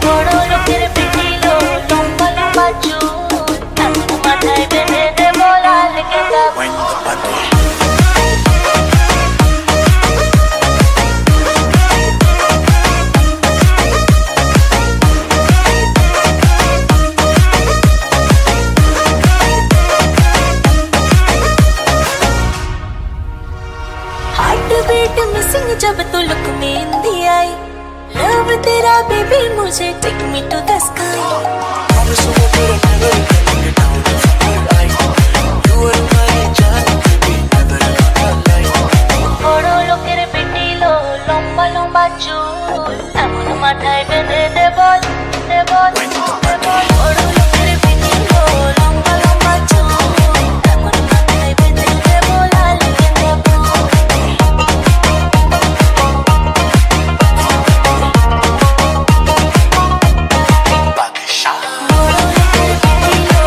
বড় লোকের পিটিলো লম্বা লম্বা চুল, এখন মাথায় বেঁধে দেবো লাল গেঁদা ফুল। बीट मिसिंग जब तू लुक में इंदी आई, लव तेरा बेबी मुझे take me to the sky. বড় লোকের পিটিলো লম্বা লম্বা চুল, এখন মাথায় বেঁধে দেবো দেবো দেবো। বড় লোকের পিটিলো লম্বা লম্বা চুল, এখন মাথায় বেঁধে দেবো লাল গেঁদা ফুল। বড় লোকের পিটিলো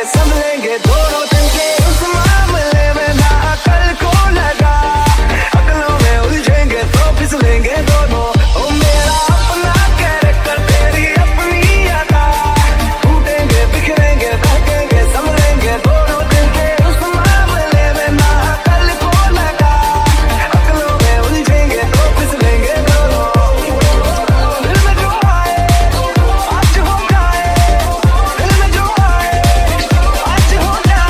संभलेंगे दोनों दिन के उस मामले में ना अकल को लगा, अकलों में उलझेंगे तो फिसलेंगे दोनों। ओ मेरा अपना कैरेक्टर तेरी अपनी अदा, टूटेंगे बिखरेंगे बहकेंगे संभलेंगे दोनों दिन के उस मामले में ना अकल को लगा, अकलों में उलझेंगे तो फिसलेंगे दोनों। दिल में जो आए आज हो जाए, दिल में जो आए आज हो जाए।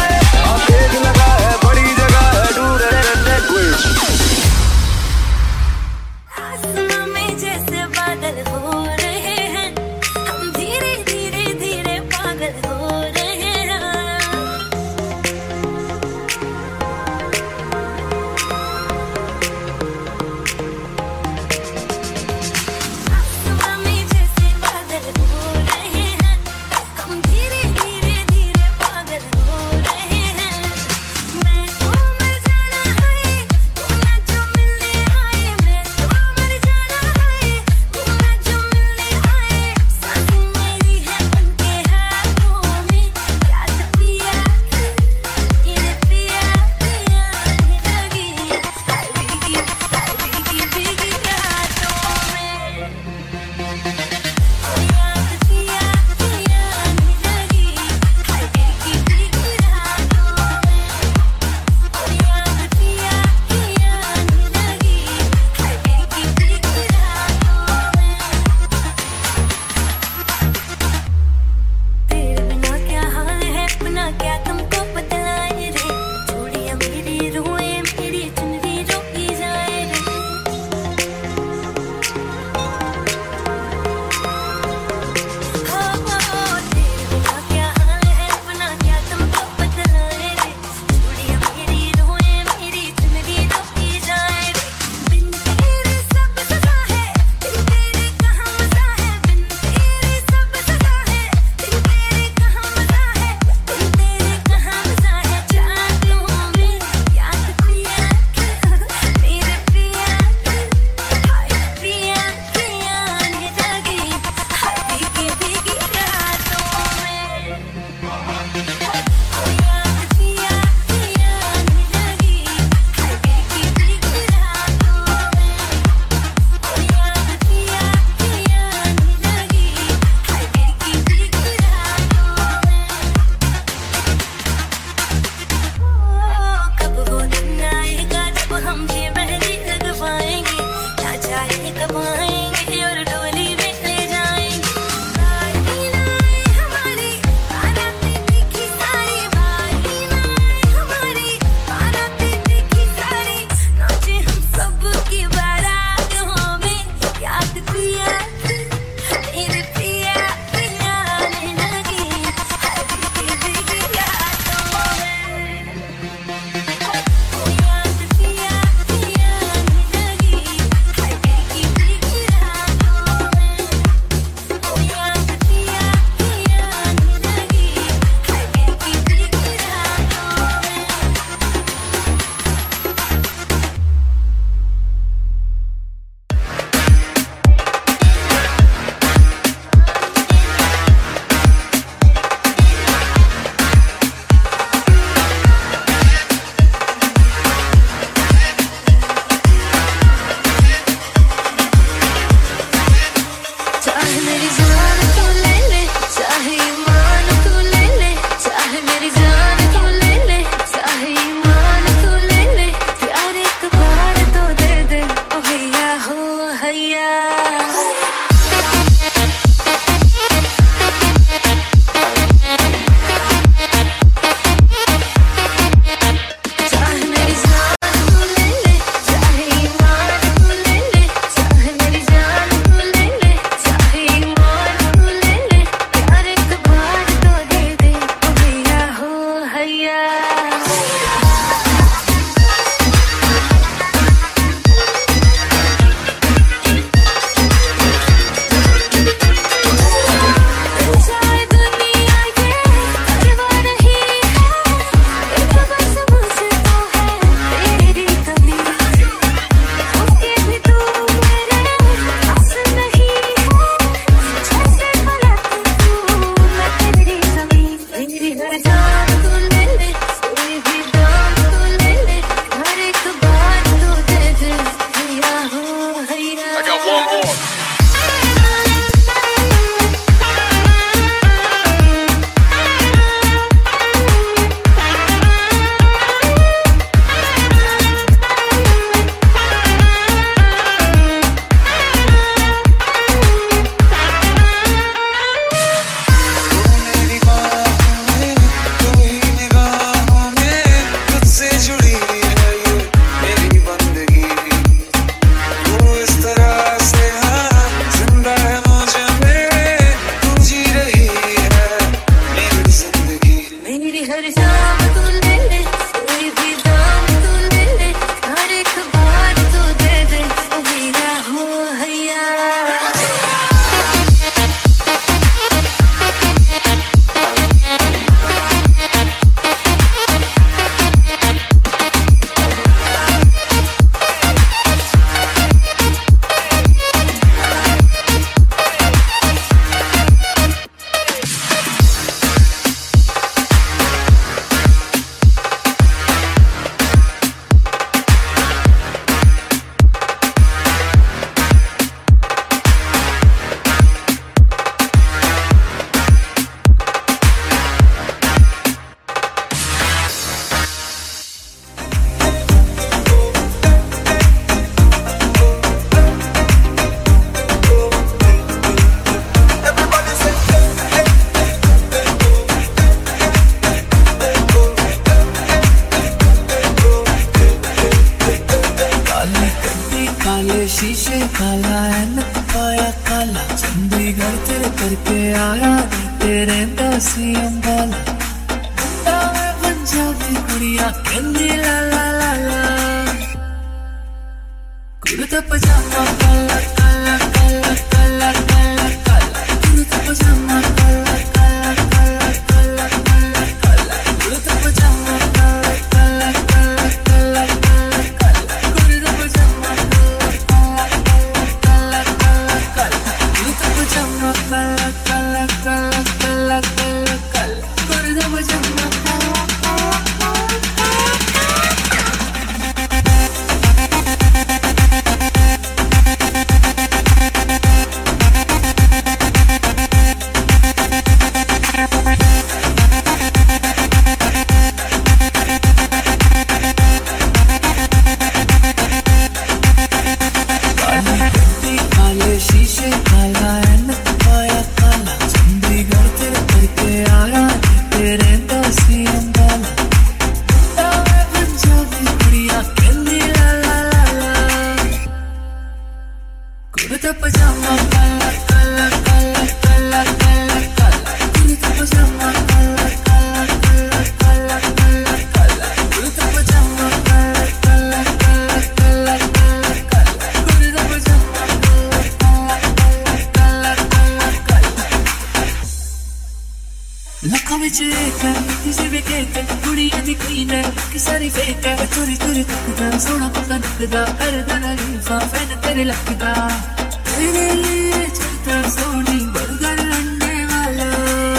सी अंबाला मुंडा मैं पंजाबी कुड़िया कहंदी ला ला ला ला कुर्ता पजामा काला काला काला काला काला काला कुर्ता पजामा काला काला काला काला काला काला कुर्ता पजामा काला काला काला काला काला काला कुर्ता पजामा काला काला काला काला काला कुर्ता पजामा काला काला काला काला काला काला कुर्ता पजामा शीशे काला ऐनक पाया काला चंडीगढ़ तेरे करके आया तेरे दासी अंबाला मुंडा मैं पंजाबी कुड़िया कहंदी ला ला ला ला कुर्ता पजामा काला काला काला काला काला काला कुर्ता पजामा काला काला काला काला काला काला कुर्ता पजामा काला काला काला काला काला काला कुर्ता पजामा लखों विच एक है किसी भी केक है कुड़ियां दी क्वीन है कि सारी फेक है चोरी चोरी तकदा सोना पक्का नकदा करदा रीफा फैन तेरे लगदा तेरे लिए चलता सोनी बर्गर अंडे वाला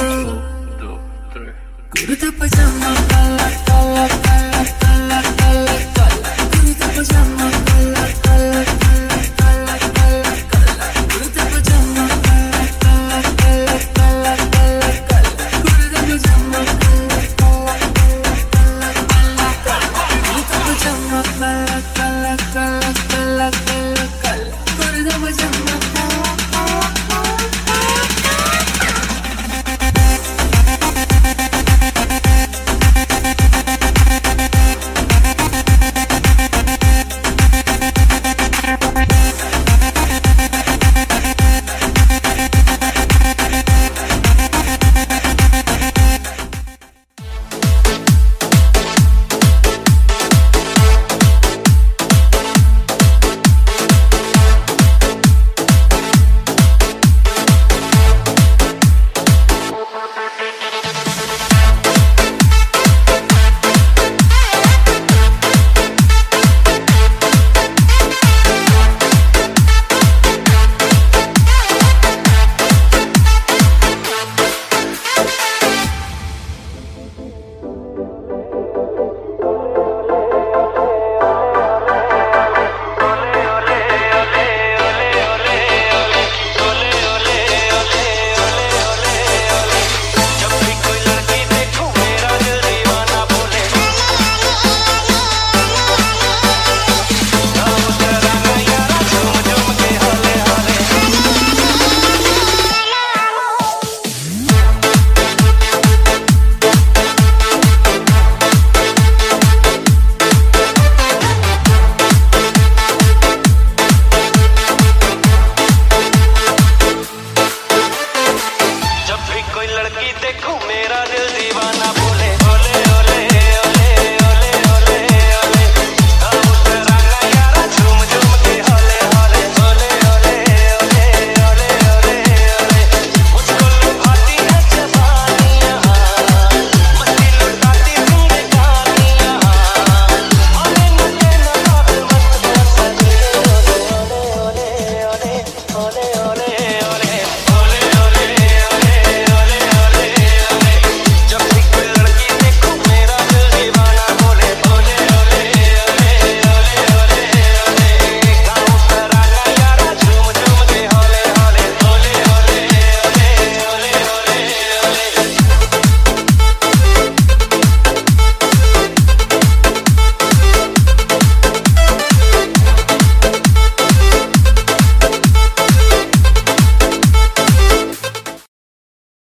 कुर्ता पजामा काला काला काला काला काला काला कुर्ता पजामा काला काला काला काला काला काला कुर्ता पजामा काला काला काला काला काला काला कुर्ता पजामा काला काला काला काला काला कुर्ता पजामा काला काला काला काला काला काला कुर्ता पजामा कोई लड़की देखूं मेरा दिल दीवाना